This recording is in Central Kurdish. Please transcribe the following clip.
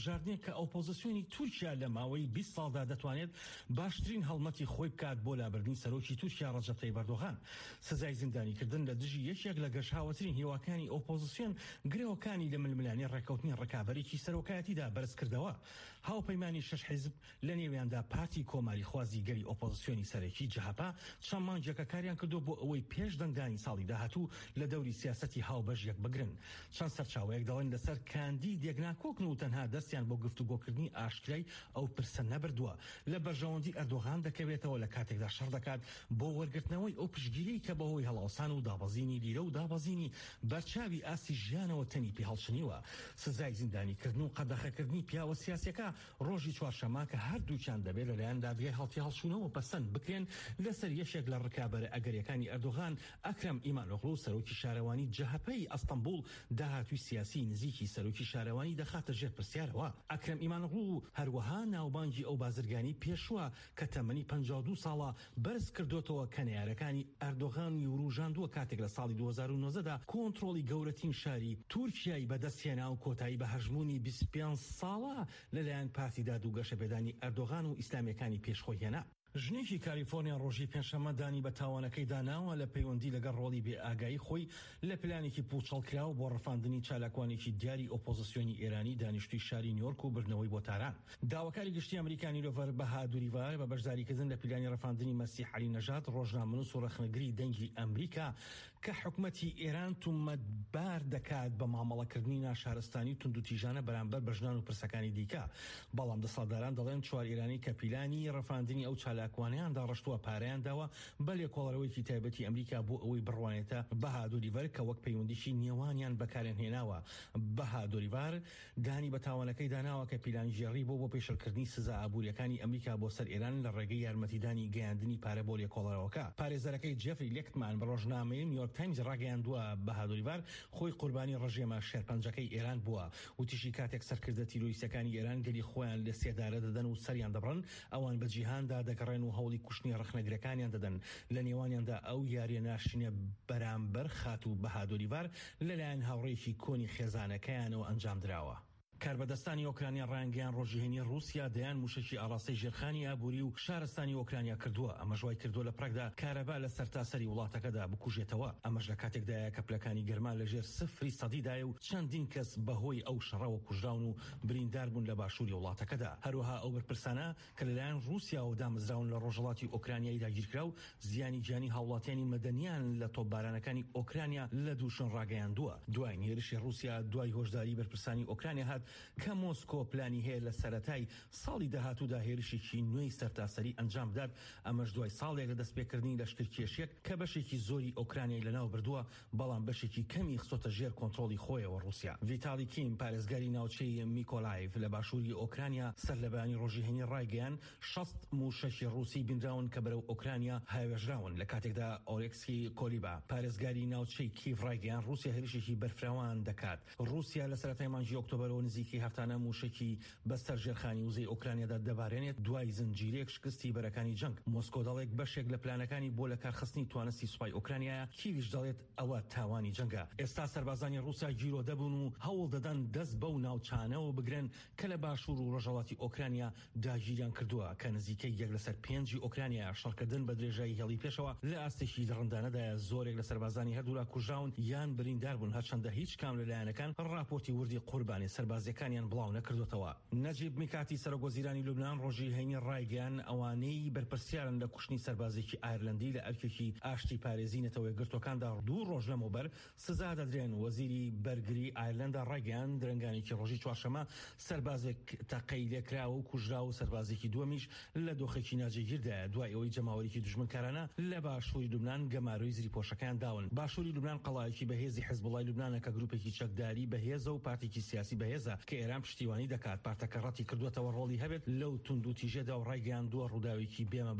هەڵبژاردنێک کە ئۆپۆزیسیۆنی تورکیا لە ماوەی 20 ساڵدا دەتوانێت باشترین هەڵمەتی خۆی بکات بۆ لابردنی سەرۆکی تورکیا ڕەجەب تەیب ئەردۆغان. سزای زیندانیکردن لە دژی یەکێک لە گەشاوەترین هێواکانی ئۆپۆزیسیۆن گرێوەکانی لە ململانی ڕێکەوتنی ڕکابەرێکی سەرۆکایەتیدا بەرز کردەوە. هاوپەیمانی 6 حیزب لە نێویاندا پارتی کۆماری خوازی گەری ئۆپۆزیسیۆنی سەرەکی جەهەپا چەند مانگێکە کاریان کردو بۆ ئەوەی پێش دەنگدانی ساڵی داهاتوو لە دەوری سیاسەتی هاوبەش یەک بگرن. چەند سەرچاوەیەک دەڵێن لەسەر کاندید یەکناکۆکن و تەنها دەستیان بۆ گفتوگۆکردنی ئاشکرای ئەو پرسە نەبردووە. لە بەرژەوەندی ئەردۆغان دەکەوێتەوە لە کاتێکدا شەڕ دەکات بۆ وەرگرتنەوەی ئەو پشگیری کە بەهۆی هەڵاوسان و دابەزینی لیرە و دابەزینی بەرچاوی ئاسی ژیانەوە تەنی پێ هەڵچنیوە. سزای زیندانیکردن و قەدەخەکردنی پیاوە سیاسیەکە ڕۆژی چوارشەممە کە هەردووچیان دەبێت لەلایەن دادگای هەڵتی هەڵچوونەوە پەسەند بکرێن لەسەر یەشێک لە ڕکابەرە ئەگەریەکانی ئەردۆغان ئەکرەم ئیمانۆغلو سەرۆکی شارەوانی جەهەپەی ئەستەمبول داهاتووی سیاسی نزیکی سەرۆکی شارەوانی دەخاتە ژێر پرسیارەوە. ئەکرەم ئیمانۆغلو هەروەها ناوبانگی ئەو بازرگانی پێشووە کە تەمەنی 52 ساڵە بەرز کردوتەوە کە نەیارەکانی ئەردۆغانی وروژاندووە کاتێک لە ساڵی 2019دا کۆنتڕۆڵی گەورەترین شاری تورکیای بەدەستهێنا و کۆتایی بە هەژمونی 25 ساڵە لەلایەن پارتی دادوگەشە پێدانی ئەردۆغان و ئیسلامیەکانی پێشخۆی هێنا. ژنێکی کالیفۆرنیا ڕۆژی پێنجشەممە دانی بە تاوانەکەی داناوە لە پەیوەندی لەگەڵ ڕۆڵی بێ ئاگایی خۆی لە پلانێکی پوچەڵکراو بۆ ڕەفاندنی چالاکوانێکی دیاری ئۆپۆزیسیۆنی ئێرانی دانیشتووی شاری نیویۆرک و بردنەوەی بۆ تاران. داواکاری گشتی ئەمریکانی لۆڤەر بەهادوریڤار بە بەشداریکردن لە پلانی ڕەفاندنی مەسیح عەلی نەژاد ڕۆژنامەنووس و ڕەخنەگری دەنگی ئەمریکا کە حکومەتی ئێران تومەتبار دەکات بە مامەڵەکردنی ناشارستانی توندوتیژانە بەرامبەر بە ژنان و پرسەکانی دیکە. بەڵام دەسەڵاتداران دەڵێن چوار ئێرانی کە پیلانی ڕەفاندنی ئەو چالاکوانیان ڕشتووە پارەیان داوە بە لێکۆڵەرەوەیکی تایبەتی ئەمریکا بۆ ئەوەی بڕوانێتە بەهادوریڤەر کە وەک پەیوەندیشی نێوانیان بەکارێن هێناوە. بەهادوریڤار دانی بە تاوانەکەی داناوە کە پیلانی ژێڕی بۆ پێشەلکردنی سزا ئابوووریەکانی ئەمریکا بۆ سەر ئێران لە ڕێگەی یارمەتیدانی گەیاندنی پارە بۆ لێکۆڵەرەوەکە. پارێزەرەکەی جێفری لێکتمان بە ڕۆژنامەی نیویۆرک تایمز ڕاگەیاندووە بەهادوریڤار خۆی قوربانی ڕژێمە شێرپەنجەکەی ئێران بووە. وتیشی کاتێک سەرکردە تیرۆریستەکانی ئێران گەلی خۆیان لە سێدارە دەدەن و سەریان دەبڕن ئەوان بە جیهاندا دەگەڕێن و هەوڵی کوشتنی ڕەخنەگرەکانیان دەدەن. لە نێوانیاندا ئەو یاریە ناشینە بەرامبەر خات و بەهادوریڤار لەلایەن هاوڕێیەکی کۆنی خێزانەکەیانەوە ئەنجام درراوە. کاربەدەستانی ئۆکرانیا ڕایانگەیان ڕۆژهێنی رووسیا دەیان موشکی ئاڕاستەی ژێرخانی ئابووری و شارستانی ئۆکرانیا کردووە. ئەمە ژوای کردووە لە پراگدا کارەبا لە سەرتاسەری وڵاتەکەدا بکوژێتەوە. ئەمەش لە کاتێکدایە کە پلەکانی گەرما لەژێر سفری سەدیدایە و چەندین کەس بەهۆی ئەو شەڕەوە کوژراون و بریندار بوون لە باشووری وڵاتەکەدا. هەروەها ئەو بەرپرسانە کە لەلایەن رووسیا و دامەزراون لە ڕۆژهەڵاتی ئۆکرانیایی داگیرکرا و زیانی گیانی هاوڵاتیانی مەدەنیان لە تۆپبارانەکانی ئۆکرانیا لە دووشن ڕاگەیاندووە. دوای نێرشی رووسیا دوای هۆشداری بەرپرسانی ئۆکرانیا هات کە مۆسکۆ پلانی هەیە لە سەرەتای ساڵی داهاتوودا هێرشێکی نوێی سەرتاسەری ئەنجام بدات. ئەمەش دوای ساڵێک لە دەستپێکردنی لەشکرکێشیەک کە بەشێکی زۆری ئۆکرانیای لەناو بردووە بەڵام بەشێکی کەمی خستۆتە ژێر کۆنتڕۆڵی خۆیەوە رووسیا. ڤیتالی کیم پارێزگاری ناوچەی میکۆلایڤ لە باشووری ئۆکرانیا سەر لە بەیانی ڕۆژهێنی ڕایگەیان 60 موشەکی رووسی بینراون کە بەرەو ئۆکرانیا هاوێژراون. لە کاتێکدا ئۆلێکسی کۆلیبا پارێزگاری ناوچەی کیڤ ڕایگەیان رووسیا هێرشێکی بەرفراوان دەکات. رووسیا لە سەرەتای مانگی ئۆکتۆبەرەوە نزیکی هەفتانە موشکی بەسەر ژێرخانی وزەی ئۆکرانیادا دەبارێنێت دوای زنجیرێک شکستی بەرەکانی جەنگ. مۆسکۆ دەڵێت بەشێک لە پلانەکانی بۆ لە کارخستنی توانستی سوپای ئۆکرانیایە. کیڤیش دەڵێت ئەوە تاوانی جەنگە. ئێستا سەربازانی رووسیا گیرۆ دەبوون و هەوڵ دەدەن دەست بەو ناوچانەوە بگرن کە لە باشوور و ڕۆژهەڵاتی ئۆکرانیا داگیریان کردووە کە نزیکەی 1/5 ئۆکرانیا شەڕکردن بە درێژایی هێڵی پێشەوە لە ئاستێکی ڕەندانەدایە زۆرێک لە سەربازانی هەردوولا کوژراون یان بریندار بوون هەرچەندە هیچ کام لەلایەنەکان ڕاپۆرتی وردی قوربانی سەربازیەکانیان بڵاو نەکردوتەوە. نەجیب میکاتی سەرۆکوەزیرانی لوبنان ڕۆژی هەینی ڕایگەیان ئەوانەی بەرپرسیارن لە کوشتنی سەربازێکی ئایرلەندی لە ئەرکێکی ئاشتی پارێزی نەتەوەی گرتوەکاندا 2 ڕۆژ لەمەوبەر سزا دەدرێن. وەزیری بەرگری ئایرلەندا ڕایگەیان درەنگانێکی ڕۆژی چوارشەمە سەربازێک تەقەی لێکراوە و کوژرا و سەربازێکی دووەمیش لە دۆخێکی ناجێگیردایە دوای ئەوەی جەماوەریەکی دوژمنکارانە لە باشووری لوبنان گەماروی زری پۆشەکان داون. باشووری لوبنان قەڵایەکی بەهێزی حیزبوڵای لوبنانە کە گروپێکی چەکداری بەهێزە و پارتێکی سیاسی بەهێزە کە ئێران پشتیوانی دەکات. پارتەکە ڕەتی کردوێتەوە ڕۆڵی هەبێت لەو توندوتیژێدا و ڕایگەیاندووە ڕووداوێکی بێمە